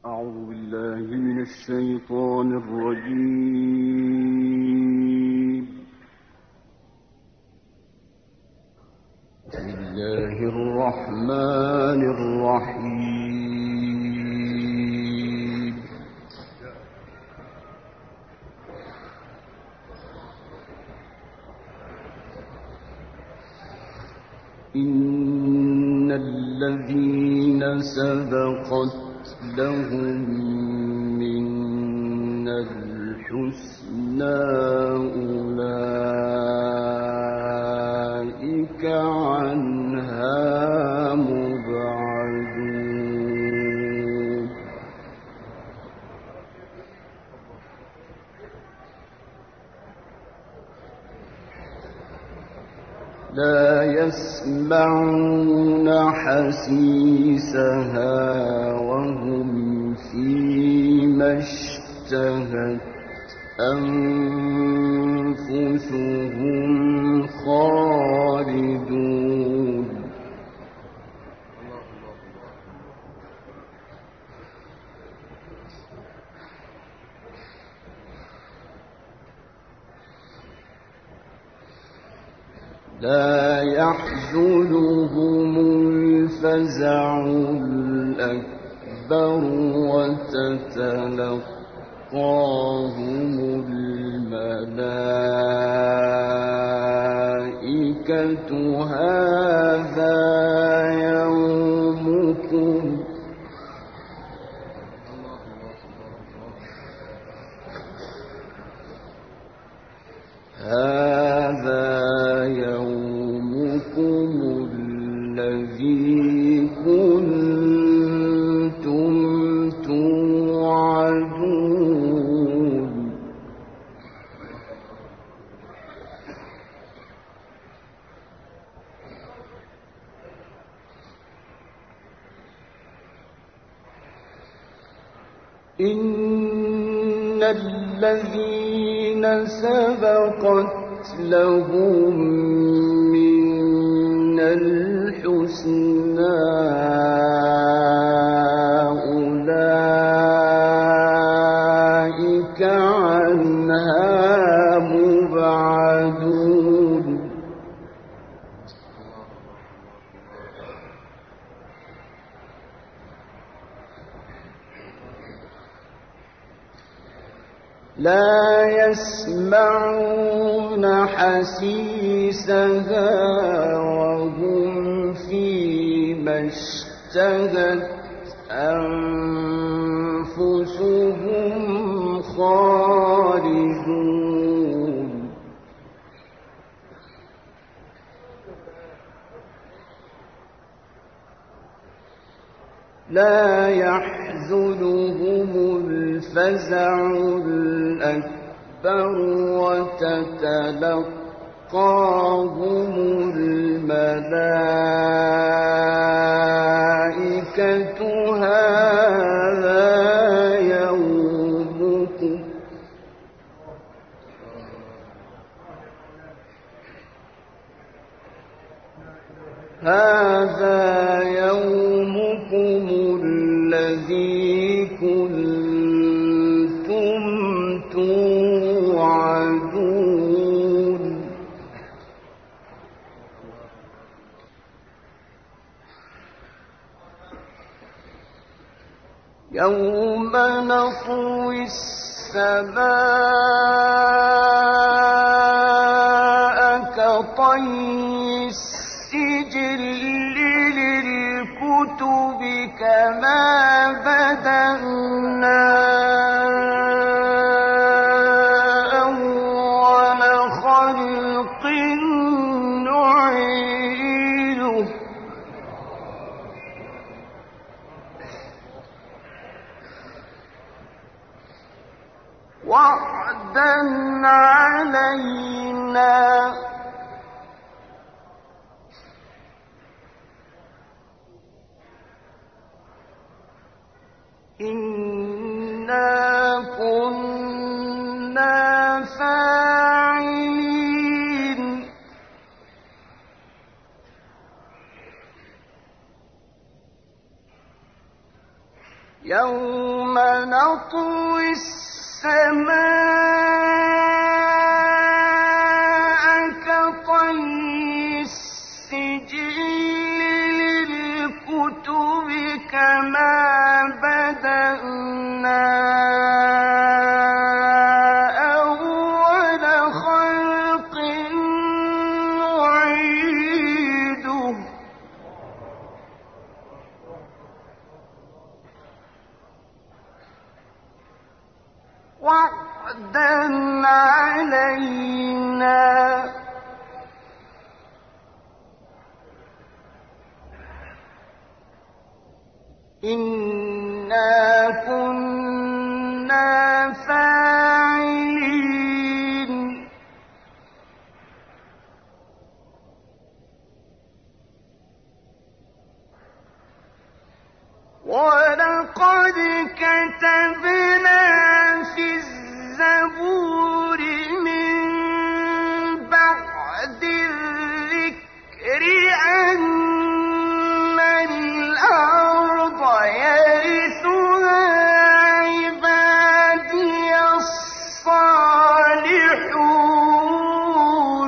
أعوذ بالله من الشيطان الرجيم. بسم الله الرحمن الرحيم. إن الذين سبقت لهم منا الحسنى أولئك عنها مبعدون. لا يسمعون حسيسها وهم فيما اشتهت أنفسهم خالدون. لا يحزنهم الفزع الأكبر وتتلقاهم الملائكة هذا يومكم الذي كنتم توعدون. إن الذين سبقت لهم منا الحسنى أولئك عنها مبعدون. لا يسمعون حسيسها وهم فيما اشتهت أنفسهم خالدون. لا يحزنهم الفزع الأكبر وتتلقاهم الملائكة هذا يومكم الذي كنتم توعدون. يوم نطوي السماء كطي السجل للكتب كما بدأنا أول خلق نعيده وعدا علينا إنا كنا فاعلين. يوم نطوي السماء كطي السجل للكتب كما بدأنا أول خلق نعيده وعدا علينا إنا كنا فاعلين ولقد كتبنا في الزبور من بعد الذكر أن الأرض يرثها عبادي الصالحون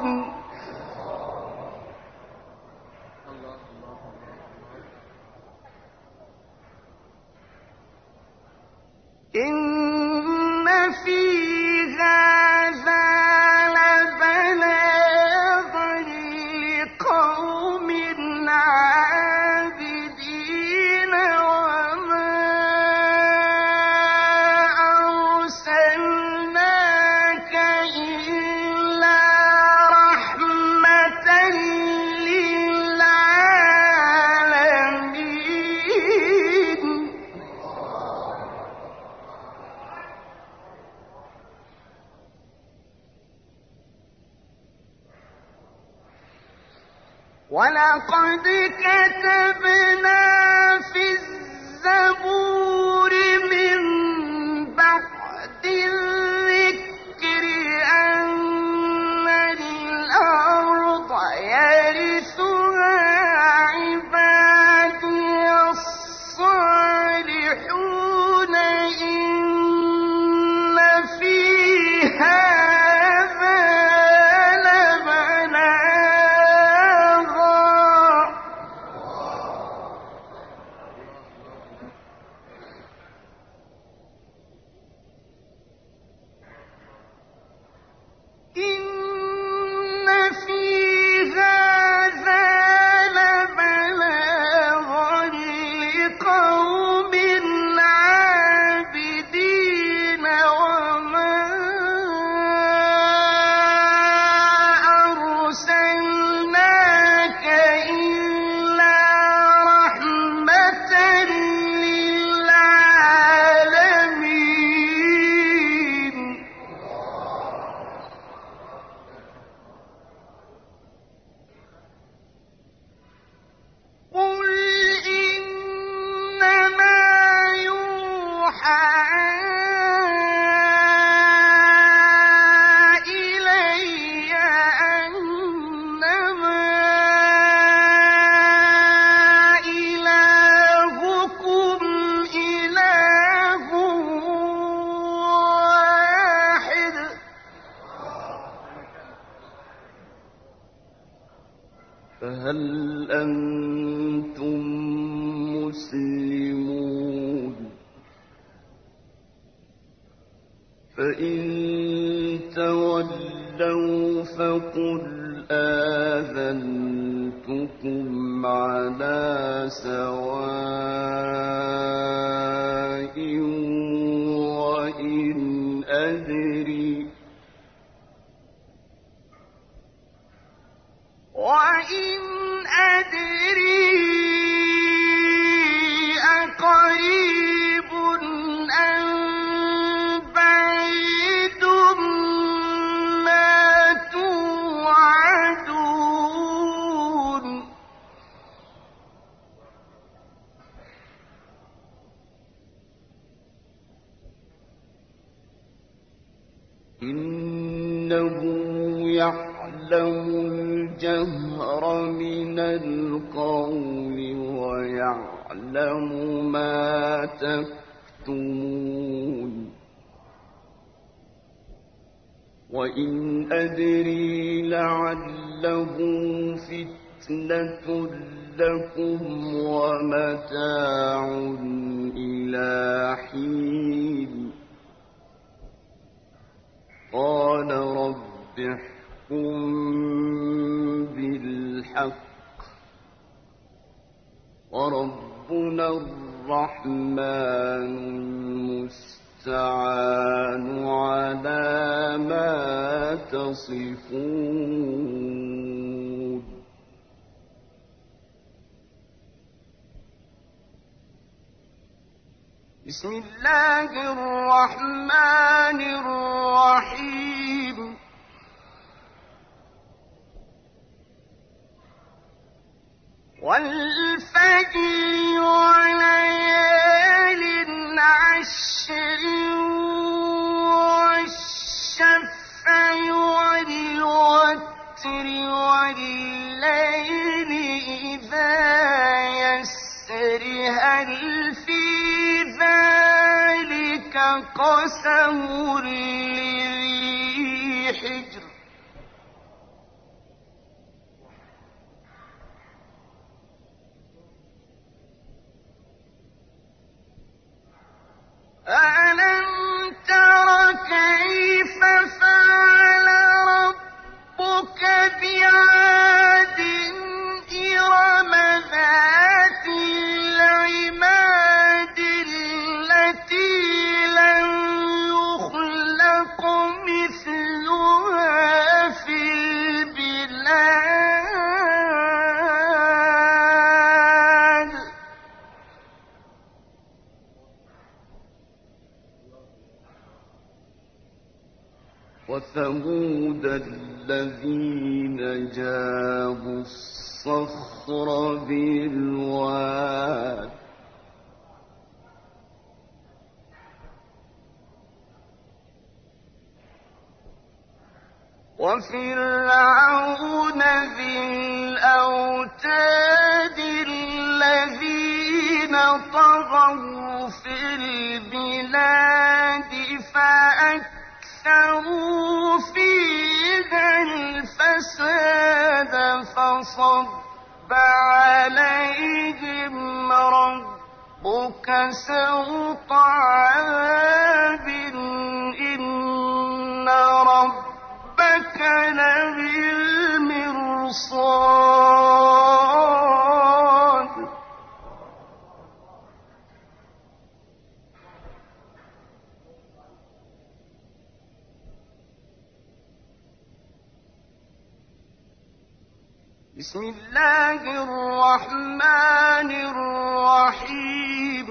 إن في هذا لبلاغا لقوم عابدين وما أرسلناك إلا رحمة للعالمين ولقد كتبنا في الزبور من بعد الذكر أن الأرض يرثها عبادي الصالحون إن في هذا فهل أنتم مسلمون فإن تولوا فقل آذنتكم على سواء وإن أدري أقريب أم بعيد ما توعدون إنه يعلم الجهر من القول ويعلم ما تكتمون تكتمون وإن أدري لعله فتنة لكم ومتاع إلى حين قال رب احكم بالحق وربنا الرحمن المستعان على ما تصفون بسم الله الرحمن الرحيم والفجر وليال عشر والشفع والوتر والليل إذا يسر هل في ذلك قسم لذي حجر ألم تر كيف فعل ربك بعاد إرم ذات العماد التي لم يخلق مثلها في البلاد وثمود الذين جابوا الصخر بالواد وفرعون ذي الأوتاد الذين طغوا في البلاد فأكثروا فيها الفساد فصب عليهم ربك سوط عذاب إن ربك لبالمرصاد بسم الله الرحمن الرحيم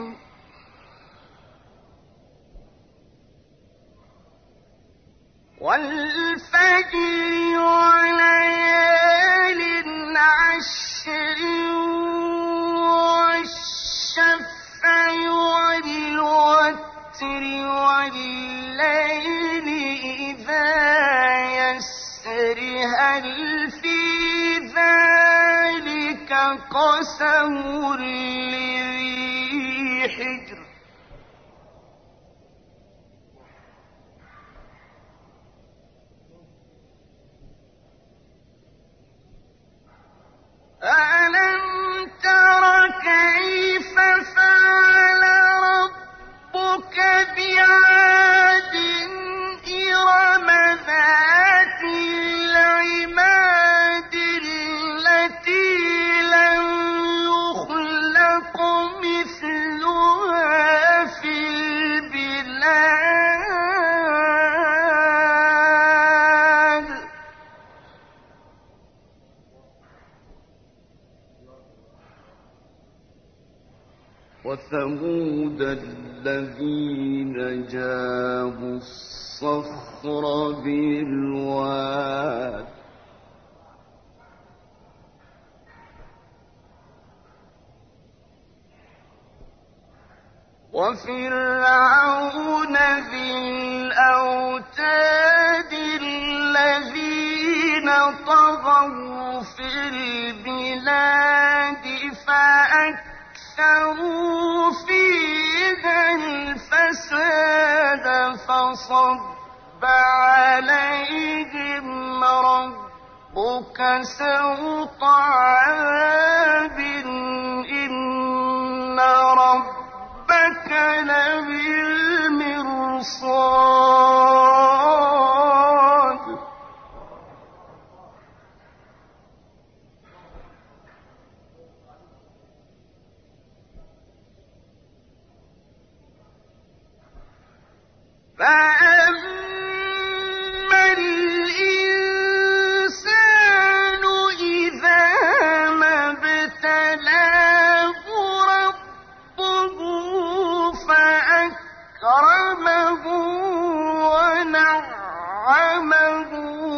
والفجر وليال عشر والشفع والوتر والليل إذا يسر هل في ذلك قسم لذي حجر ألم تر كيف فعل ربك بعاد إرم ذات العماد التي لم يخلق مثلها في البلاد وثمود الذين جابوا الصخر بالواد وفرعون ذي الأوتاد الذين طغوا في البلاد فأكثروا فيها فصب عليهم ربك سوط عذاب إن ربك لبالمرصاد فأما الإنسان إذا ما ابتلاه ربه فأكرمه ونعمه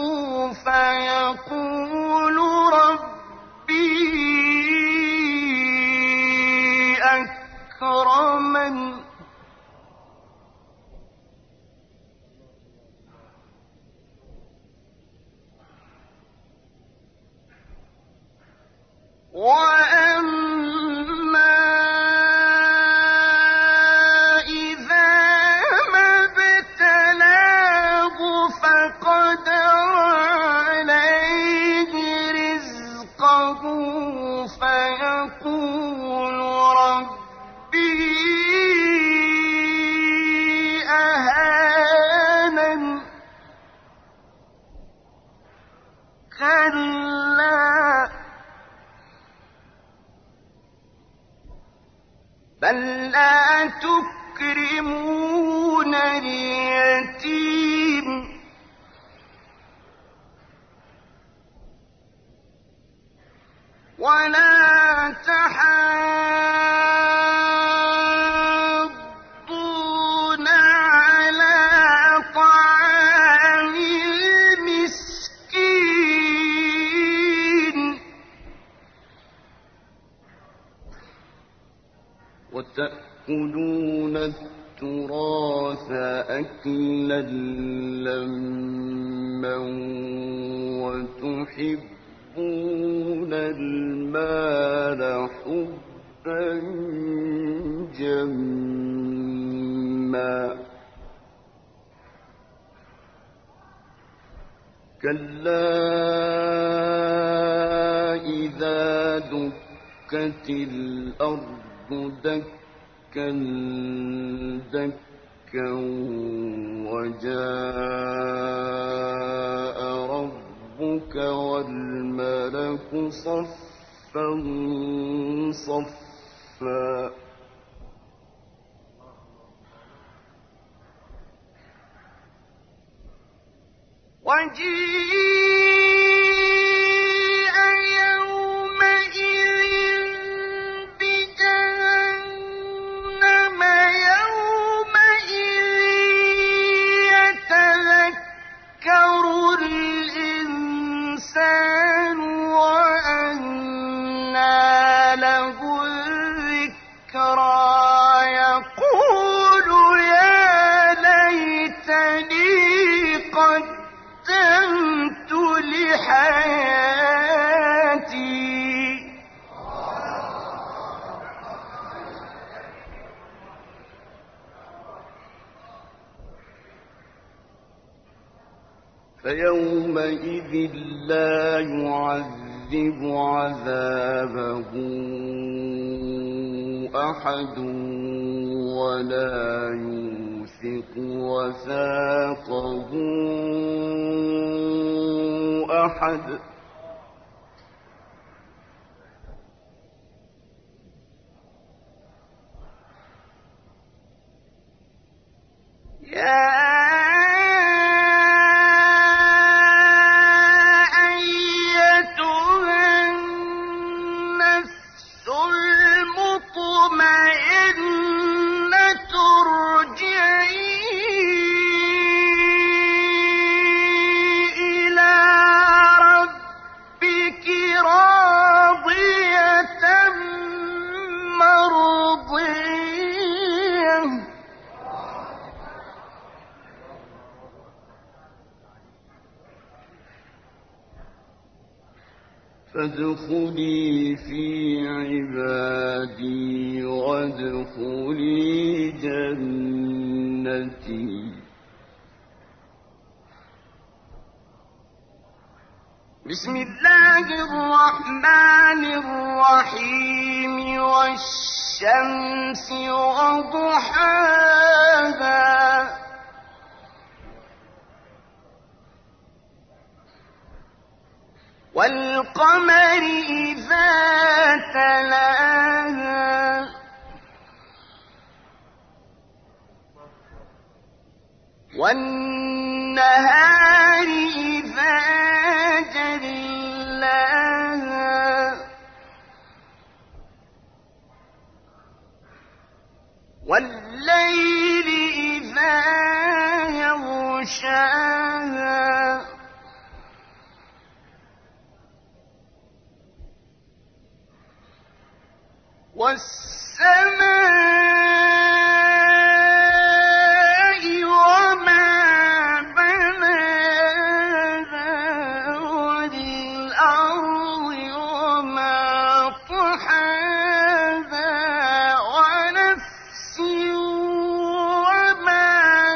فيقول ربي أكرمن وأما إذا ما ابتلاه فقدر عليه رزقه فيقول ربي أهانن كلا بل لا تكرمون اليتيم ولا تحاضون على طعام المسكين وتأكلون التراث أكلا لما وتحبون المال حبا جما كلا إذا دكت الأرض دكا دكا وجاء ربك والملك صفا صفا وجيء يومئذ بجهنم يومئذ يتذكر الإنسان وأنى له الذكرى يقول يا ليتني قدمت لحياتي فيومئذ لا يعذب عذابه أحد ولا يوثق وثاقه أحد يا فادخلي في عبادي وادخلي جنتي بسم الله الرحمن الرحيم والشمس وضحاها والقمر إذا تلاها والنهار إذا جلاها والليل إذا يغشاها والسماء وما بناها والأرض وما طحاها ونفس وما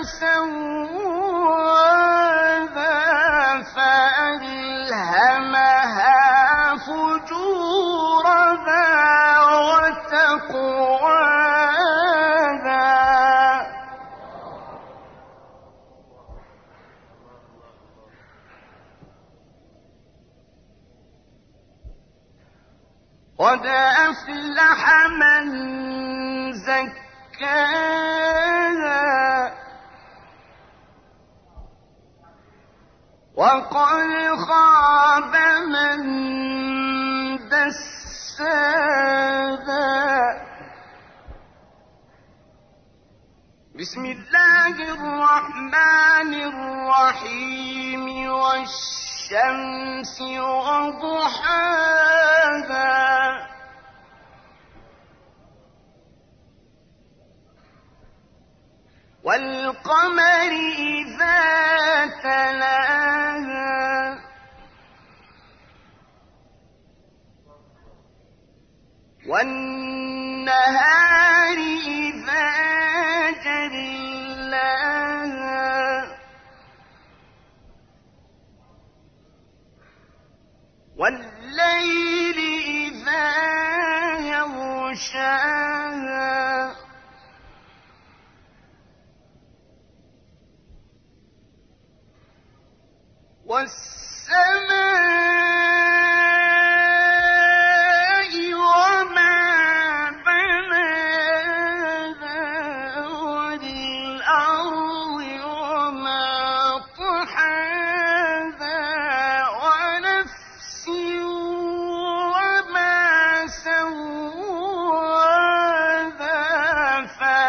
سواها فألهمها فجورها قد أفلح من زكاها وقد خاب من دساها بسم الله الرحمن الرحيم والشمس وضحاها والقمر إذا تلاها والنهار إذا جلاها والليل إذا يغشاها والسماء وما بناها والأرض وما طحاها ونفس وما سواها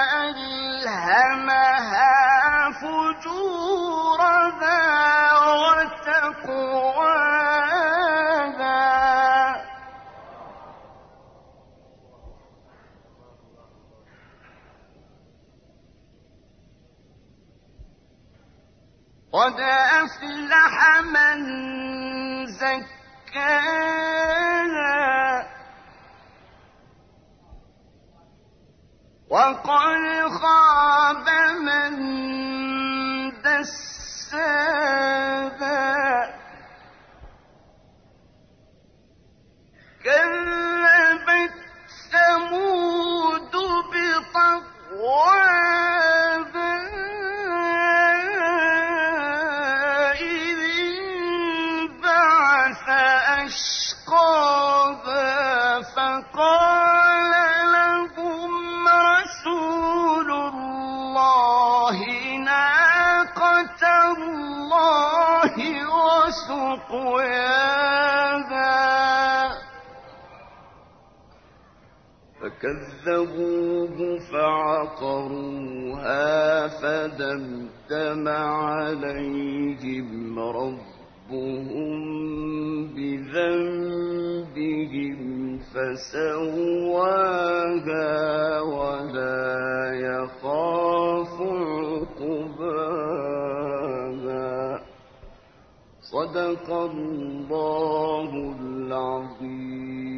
فألهمها فجورها قد أفلح من زكاها وقد خاب من دساها كذبت ثمود بطغواها إذ انبعث أشقاها فقال لهم رسول الله ناقة الله وسقياها فكذبوه فعقروها فدمدم عليهم ربهم بذنبهم فسواها ولا يخاف عقباها صدق الله العظيم.